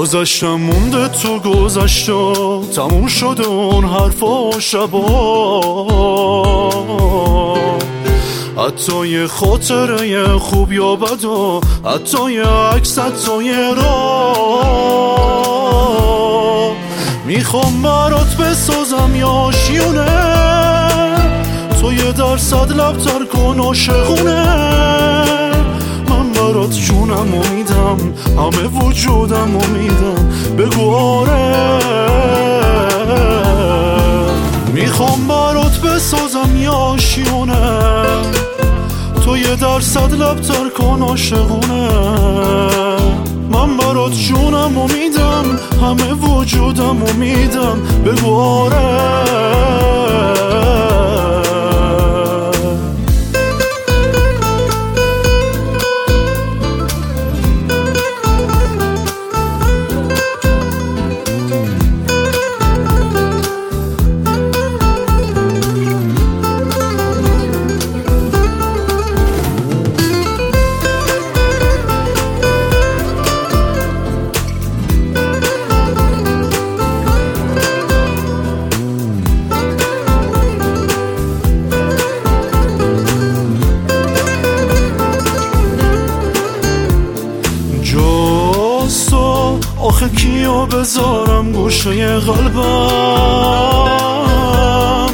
گذشتم مونده تو گذشتا، تموم شده اون حرف و شبا، حتی یه خاطره خوب یا بد و حتی یه عکس، حتی یه راه. میخوام برات بسازم یا آشیونه، تو یه درصد لبتر کن عاشقونه. من برات جونم میدم، همه وجودم میدم، بگو آره. میخوام برات بسازم یا آشیونه، تو یه درصد لبتر کن عاشقونه. من برات جونم میدم، همه وجودم میدم، بگو آره. آخه کیو بذارم گوشه قلبم،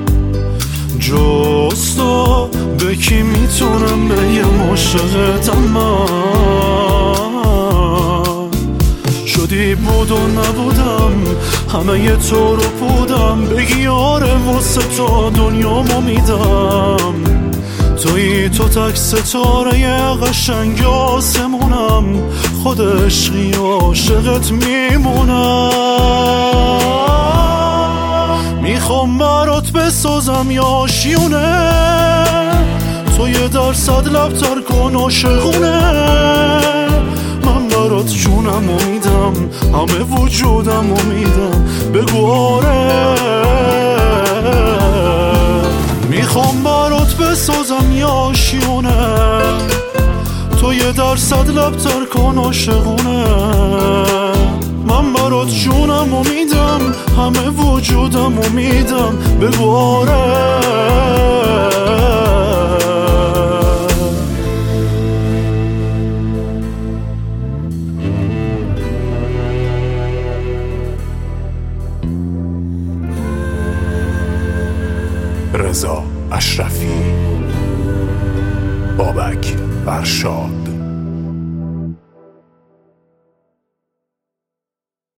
جز تو به کی میتونم بگم عاشقتم من. شدی بود و نبودم، همه تو رو بودم، بگی آره واسه تو دنیامو میدم. تویی تو تک ستاره قشنگ آسمونم، خود عشقی عاشقت میمونم. میخوام برات بسازم یا آشیونه، تو یه درصد لبتر کن عاشقونه. من برات جونم میدم، همه وجودم میدم، بگو آره. میخوام برات بسازم یا آشیونه، تو یه درصد لبتر کن عاشقونه. من برات جونم میدم، همه وجودم میدم، بگو آره. رضا اشرفی، بابک فرشاد.